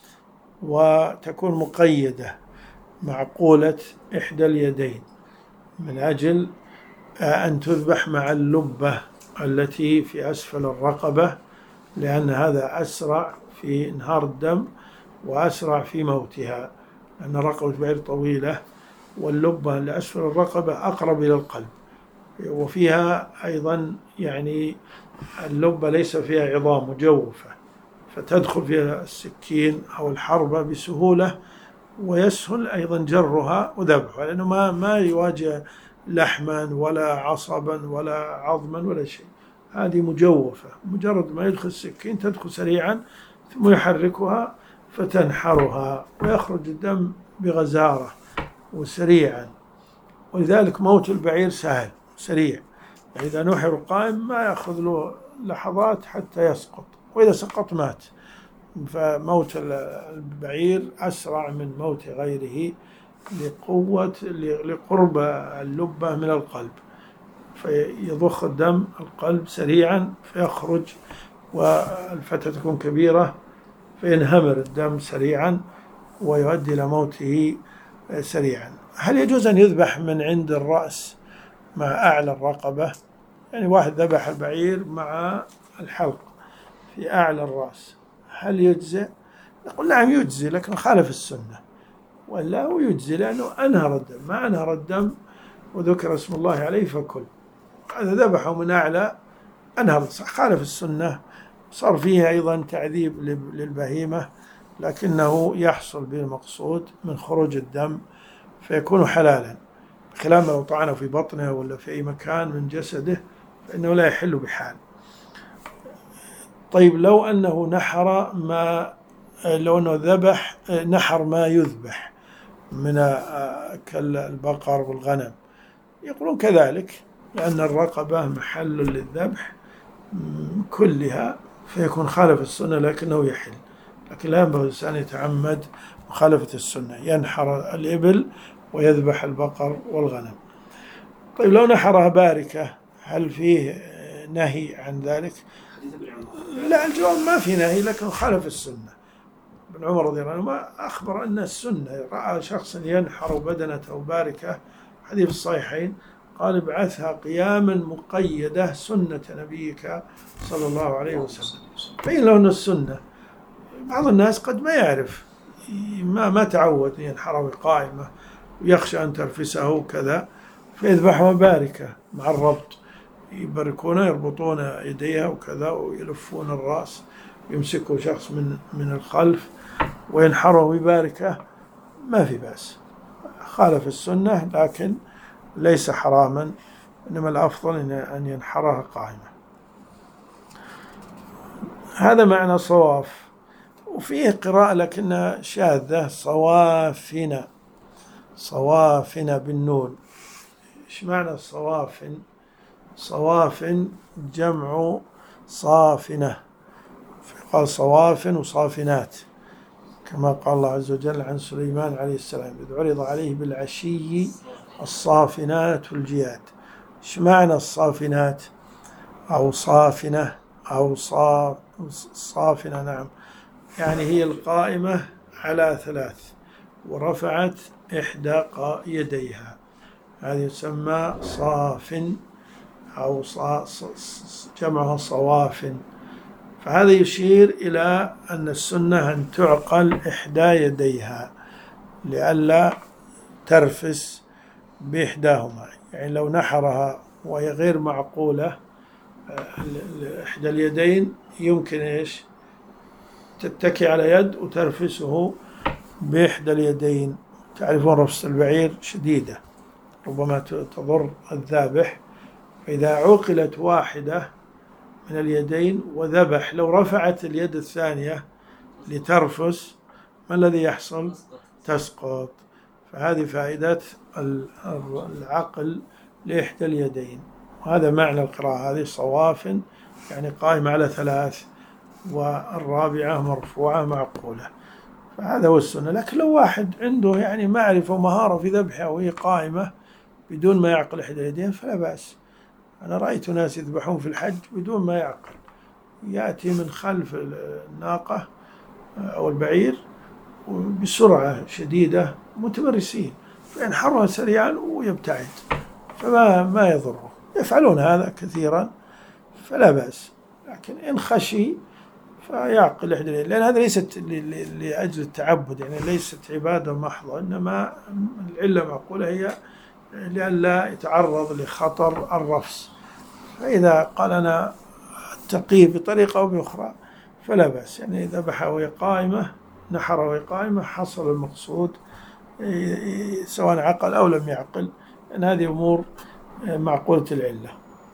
وتكون مقيدة معقولة إحدى اليدين من أجل أن تذبح مع اللبة التي في أسفل الرقبة، لأن هذا أسرع في إنهار الدم وأسرع في موتها، لأن رقبة بعير طويلة واللبة اللي أسفل الرقبة أقرب إلى القلب، وفيها أيضا يعني اللبة ليس فيها عظام مجوفة، فتدخل فيها السكين أو الحربة بسهولة، ويسهل أيضا جرها وذبحها، لأنه ما يواجه لحما ولا عصبا ولا عظما ولا شيء. هذه مجوفة، مجرد ما يدخل السكين تدخل سريعا ثم يحركها فتنحرها ويخرج الدم بغزارة وسريعا. ولذلك موت البعير سهل سريع، يعني إذا نحر قائم ما يأخذ له لحظات حتى يسقط، وإذا سقط مات. فموت البعير أسرع من موت غيره لقرب اللبة من القلب، فيضخ الدم القلب سريعا فيخرج، والفتحة تكون كبيرة فينهمر الدم سريعا ويؤدي إلى موته سريعا. هل يجوز أن يذبح من عند الرأس مع أعلى الرقبة؟ يعني واحد ذبح البعير مع الحلق في أعلى الرأس، هل يجزئ؟ نقول نعم يجزي، لكن خالف السنة، ولا هو يجزي لأنه أنهر الدم. ما أنهر الدم وذكر اسم الله عليه فكل. هذا ذبحه من أعلى أنهر، خالف السنة، صار فيه أيضا تعذيب للبهيمة، لكنه يحصل بالمقصود من خروج الدم فيكون حلالا، خلاف لو طعنه في بطنه ولا في أي مكان من جسده فإنه لا يحل بحال. طيب لو أنه نحر ما يذبح من كالبقر والغنم، يقولون كذلك، لأن الرقبة محل للذبح كلها، فيكون خالف السنة لكنه يحل. لكن لا ينبغي الإنسان يتعمد مخالفة السنة، ينحر الإبل ويذبح البقر والغنم. طيب لو نحرها باركة هل فيه نهي عن ذلك؟ لا، الجواب ما في نهي، لكن خالف السنة. ابن عمر رضي الله عنه أخبر أن السنة، رأى شخص ينحر بدنته باركة، حديث الصحيحين، قال ابعثها قياما مقيدة سنة نبيك صلى الله عليه وسلم. بين له أن السنة. بعض الناس قد ما يعرف، ما تعود ينحر قائمة ويخشى أن ترفسه كذا، فيذبحها باركة مع الربط، يبركونه، يربطون يديها وكذا ويلفون الرأس، يمسكوا شخص من الخلف وينحره بباركة، ما في بأس. خالف السنة لكن ليس حراما، إنما الأفضل أن ينحرها قائمة. هذا معنى صواف. وفيه قراءة لكنها شاذة، صوافن، صوافن بالنون. إيش معنى صوافن؟ صوافن جمع صافنة، قال صوافن وصافنات، كما قال الله عز وجل عن سليمان عليه السلام إذ عرض عليه بالعشي الصافنات الجياد. إيش معنى الصافنات أو صافنة أو صافنة؟ نعم، يعني هي القائمة على ثلاث ورفعت إحدى يديها، هذه يسمى صافن، أو جمعها صوافن. فهذا يشير إلى أن السنة أن تعقل إحدى يديها لئلا ترفس بإحداهما. يعني لو نحرها وهي غير معقولة إحدى اليدين يمكن إيش تتكي على يد وترفسه بإحدى اليدين. تعرفون رفس البعير شديدة ربما تضر الذابح، فإذا عقلت واحدة من اليدين وذبح لو رفعت اليد الثانية لترفس ما الذي يحصل؟ تسقط. فهذه فائدة العقل لإحدى اليدين. وهذا معنى القراءة هذه صواف يعني قائمة على 3 والرابعة مرفوعة معقولة. فهذا هو السنة. لكن لو واحد عنده يعني معرفة ومهارة في ذبحها وهي قائمة بدون ما يعقل إحدى اليدين فلا بأس. أنا رأيت ناس يذبحون في الحج بدون ما يعقل، يأتي من خلف الناقة أو البعير بسرعة شديدة متمرسين فينحرها سريعا ويبتعد، فما يضره. يفعلون هذا كثيرا فلا بأس. لكن إن خشي فيعقل إحدى اليدين، لأن هذا ليست لأجل التعبد، يعني ليست عبادة محضة، إنما العلة معقولة هي لئلا يتعرض لخطر الرفس. فإذا قال أنا أتقيه بطريقة أو بأخرى فلا بأس. يعني إذا ذبح وهي قائمة نحر وهي قائمة حصل المقصود سواء عقل أو لم يعقل، لأن هذه أمور معقولة العلة.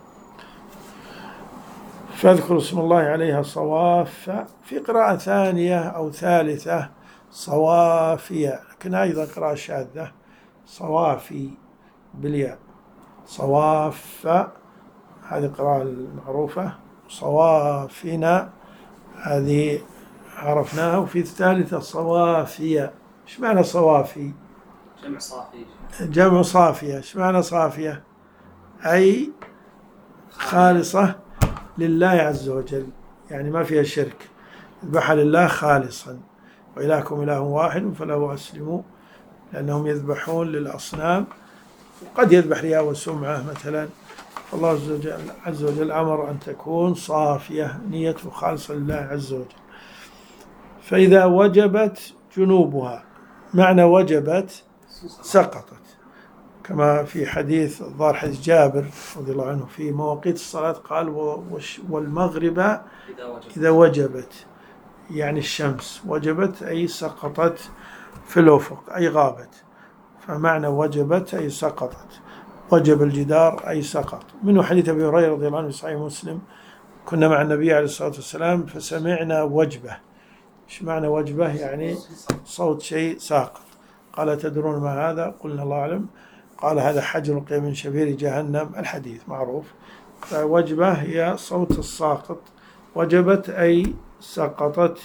فاذكر اسم الله عليها صواف. في قراءة ثانية أو ثالثة صوافية، لكن أيضا قراءة شاذة صوافي بالياء. صواف هذه القراءة المعروفة، صوافنا هذه عرفناها. وفي الثالثة صوافية. ايش معنى صوافي؟ جمع صافي. جمع صافية. ايش معنى صافية؟ أي خالصة لله عز وجل، يعني ما فيها شرك، يذبح لله خالصا. وإلهكم إله واحد فله أسلموا، لأنهم يذبحون للأصنام وقد يذبح رياء وسمعة مثلا. فالله عز وجل أمر أن تكون صافية نيته خالصة لله عز وجل. فإذا وجبت جنوبها، معنى وجبت سقطت، كما في حديث الظاهر حديث جابر رضي الله عنه في مواقيت الصلاة قال والمغرب إذا وجبت، يعني الشمس وجبت أي سقطت في الأفق أي غابت. فمعنى وجبت أي سقطت. وجب الجدار أي سقط. منه حديث أبي هريرة رضي الله عنه في صحيح مسلم كنا مع النبي عليه الصلاة والسلام فسمعنا وجبة. إيش معنى وجبة؟ يعني صوت شيء ساقط. قال تدرون ما هذا؟ قلنا الله أعلم. قال هذا حجر قيم من شفير جهنم، الحديث معروف. فوجبة هي صوت الساقط. وجبت أي سقطت.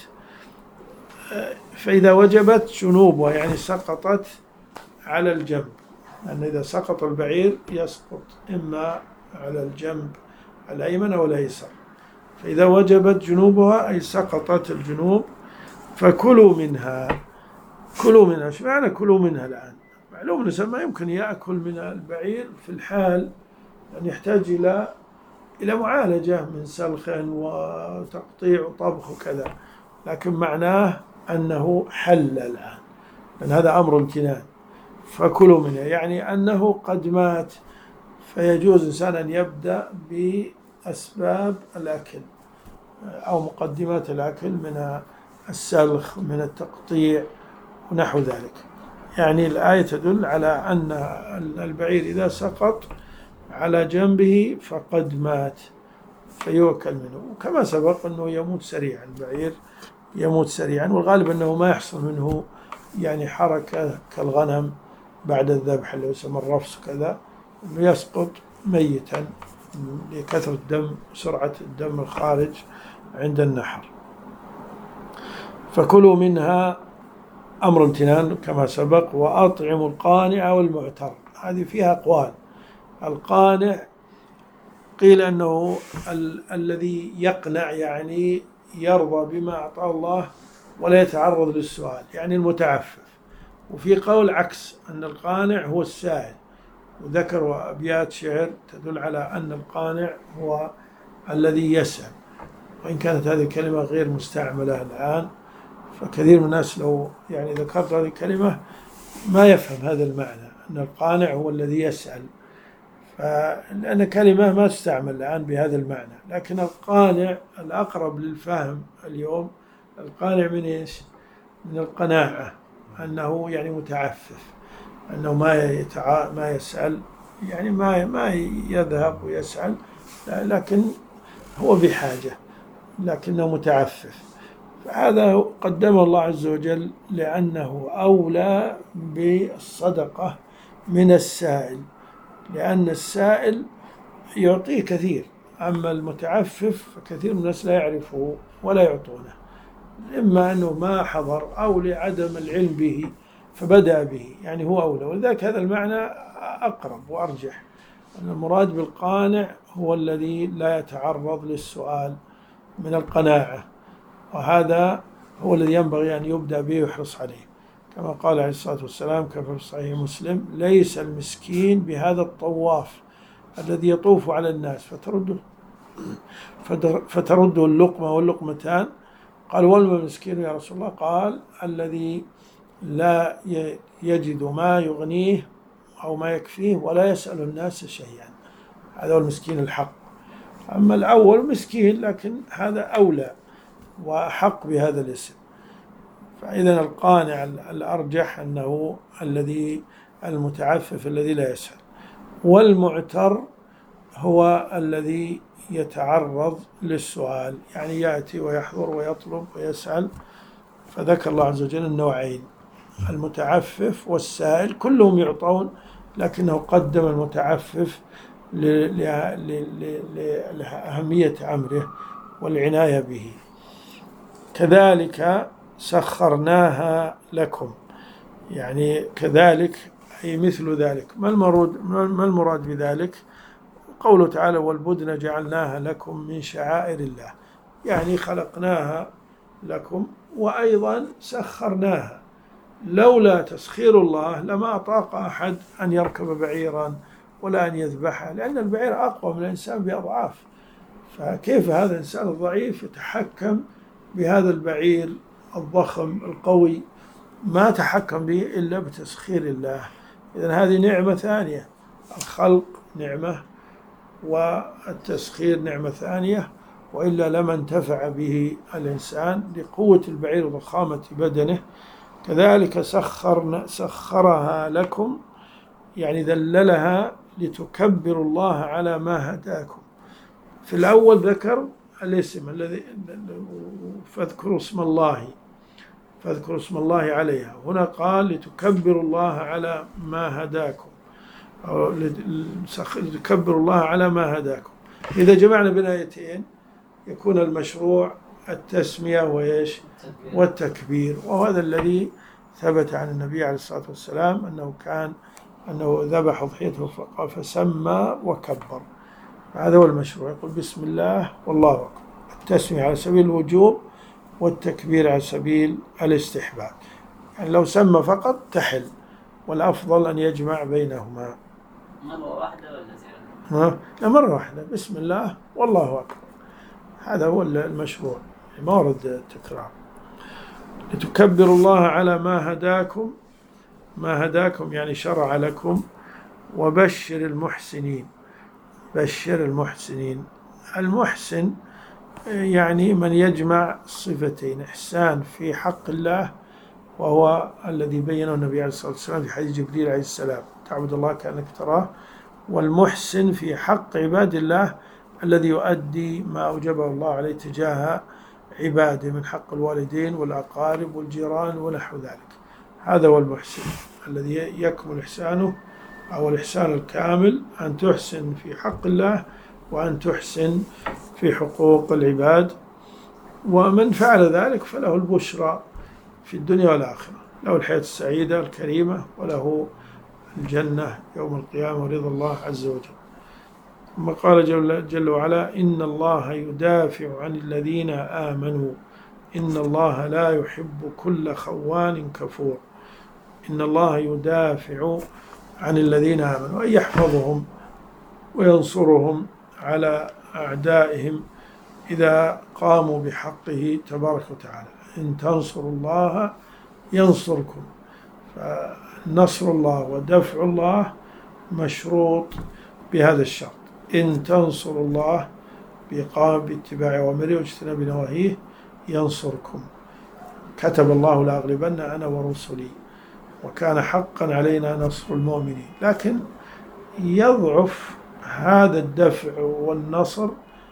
فإذا وجبت جنوبها يعني سقطت على الجنب، لأن إذا سقط البعير يسقط إما على الجنب الأيمن أو الأيسر. فإذا وجبت جنوبها أي سقطت الجنوب. فكلوا منها. كلوا منها. ايش معنى كلوا منها الآن؟ معلوم الإنسان ما يمكن يأكل من البعير في الحال أن يحتاج إلى معالجة من سلخ وتقطيع وطبخ وكذا، لكن معناه أنه حل الآن، لأن هذا أمر امتنان. فكلوا منها يعني أنه قد مات، فيجوز الإنسان أن يبدأ بأسباب الأكل أو مقدمات الأكل من السلخ من التقطيع ونحو ذلك. يعني الآية تدل على أن البعير إذا سقط على جنبه فقد مات فيؤكل منه. وكما سبق أنه يموت سريعا، البعير يموت سريعا، والغالب أنه ما يحصل منه يعني حركة كالغنم بعد الذبح اللي يسمى الرفس كذا، أنه يسقط ميتا لكثرة الدم سرعة الدم الخارج عند النحر. فكلوا منها أمر امتنان كما سبق. وأطعموا القانع والمعتر. هذه فيها أقوال. القانع قيل أنه الذي يقنع يعني يرضى بما أعطاه الله ولا يتعرض للسؤال، يعني المتعفف. وفي قول عكس أن القانع هو السائل، وذكروا أبيات شعر تدل على أن القانع هو الذي يسأل. وإن كانت هذه الكلمة غير مستعملة الآن، فكثير من الناس لو يعني ذكرت هذه الكلمة ما يفهم هذا المعنى، أن القانع هو الذي يسأل، لأن كلمة ما تستعمل الآن بهذا المعنى. لكن القانع الأقرب للفهم اليوم، القانع من إيش؟ من القناعة، أنه يعني متعفف، أنه ما يسأل، يعني ما يذهب ويسأل، لكن هو بحاجة لكنه متعفف. فهذا قدم الله عز وجل لأنه أولى بالصدقة من السائل، لأن السائل يعطيه كثير، أما المتعفف فكثير من الناس لا يعرفه ولا يعطونه، إما أنه ما حضر أو لعدم العلم به فبدأ به، يعني هو أولى. ولذلك هذا المعنى أقرب وأرجح، أن المراد بالقانع هو الذي لا يتعرض للسؤال من القناعة، وهذا هو الذي ينبغي أن يبدأ به ويحرص عليه، كما قال عليه الصلاة والسلام كما في صحيح مسلم: ليس المسكين بهذا الطواف الذي يطوف على الناس فترده اللقمة واللقمتان. قال: وما المسكين يا رسول الله؟ قال: الذي لا يجد ما يغنيه أو ما يكفيه ولا يسأل الناس شيئا، هذا هو المسكين الحق. أما الأول مسكين، لكن هذا أولى وأحق بهذا الاسم. فإذا القانع الأرجح أنه الذي المتعفف الذي لا يسأل، والمعتر هو الذي يتعرض للسؤال، يعني يأتي ويحضر ويطلب ويسأل. فذكر الله عز وجل النوعين: المتعفف والسائل، كلهم يعطون، لكنه قدم المتعفف لأهمية أمره والعناية به. كذلك سخرناها لكم، يعني كذلك أي مثل ذلك. ما المراد بذلك؟ قوله تعالى: والبدن جعلناها لكم من شعائر الله، يعني خلقناها لكم وأيضا سخرناها. لولا تسخير الله لما أطاق أحد أن يركب بعيرا ولا أن يذبحها، لأن البعير أقوى من الإنسان بأضعاف، فكيف هذا الإنسان الضعيف يتحكم بهذا البعير الضخم القوي؟ ما تحكم به إلا بتسخير الله. إذن هذه نعمة ثانية، الخلق نعمة والتسخير نعمة ثانية، وإلا لما انتفع به الإنسان لقوة البعير وضخامة بدنه. كذلك سخرها لكم، يعني ذللها لتكبروا الله على ما هداكم. في الأول ذكر الاسم الذي فاذكروا اسم الله عليها، هنا قال لتكبروا الله على ما هداكم، أو لتكبروا الله على ما هداكم. إذا جمعنا بين آيتين يكون المشروع التسمية وإيش؟ والتكبير. وهذا الذي ثبت عن النبي عليه الصلاة والسلام أنه ذبح أضحيته فسمى وكبر، هذا هو المشروع. يقول بسم الله والله أكبر، التسمية على سبيل الوجوب والتكبير على سبيل الاستحباب. يعني لو سمى فقط تحل، والأفضل أن يجمع بينهما. مرة واحدة ولا زيادة؟ لا، مرة واحدة، بسم الله والله أكبر، هذا هو المشروع، ما ورد التكرار. لتكبروا الله على ما هداكم، ما هداكم يعني شرع لكم. وبشر المحسنين، بشر المحسنين. المحسن يعني من يجمع صفتين: إحسان في حق الله، وهو الذي بينه النبي عليه الصلاة والسلام في حديث جبريل عليه السلام: تعبد الله كأنك تراه. والمحسن في حق عباد الله الذي يؤدي ما أوجبه الله عليه تجاه عباده من حق الوالدين والأقارب والجيران ونحو ذلك. هذا هو المحسن الذي يكمل إحسانه، أو الإحسان الكامل، أن تحسن في حق الله وأن تحسن في حقوق العباد. ومن فعل ذلك فله البشرى في الدنيا والآخرة، له الحياة السعيدة الكريمة، وله الجنة يوم القيامة ورضا الله عز وجل. ثم قال جل وعلا: إن الله يدافع عن الذين آمنوا إن الله لا يحب كل خوان كفور. إن الله يدافع عن الذين آمنوا، أي يحفظهم وينصرهم على أعدائهم إذا قاموا بحقه تبارك وتعالى. إن تنصروا الله ينصركم، فنصر الله ودفع الله مشروط بهذا الشرط. إن تنصروا الله باتباع أوامره واجتناب نواهيه ينصركم. كتب الله لأغلبن أنا ورسلي وكان حقا علينا نصر المؤمنين. لكن يضعف هذا الدفع والنصر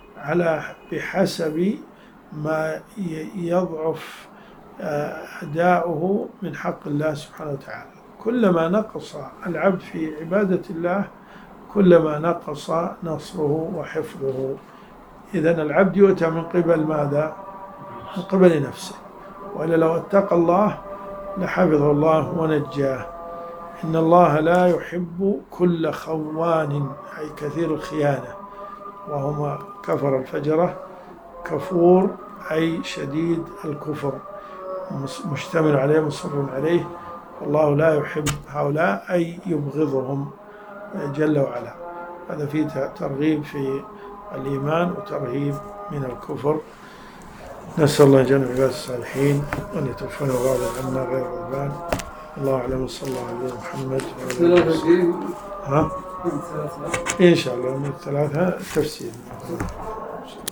بحسب ما يضعف أداؤه من حق الله سبحانه وتعالى. كلما نقص العبد في عبادة الله كلما نقص نصره وحفظه. إذن العبد يؤتى من قبل ماذا؟ من قبل نفسه، وإلا لو اتقى الله لحفظه الله ونجاه. إن الله لا يحب كل خوان، أي كثير الخيانة، وهما كفر الفجرة، كفور أي شديد الكفر، مشتمل عليه مصر عليه. والله لا يحب هؤلاء أي يبغضهم جل وعلا. هذا فيه ترغيب في الإيمان وترهيب من الكفر. نسأل الله جل وعلا الصالحين وأن يتوفنا وراضي عنا غير غضبان. الله أعلم. صلى الله عليه محمد. ها؟ إن شاء الله من الثلاثة تفسير.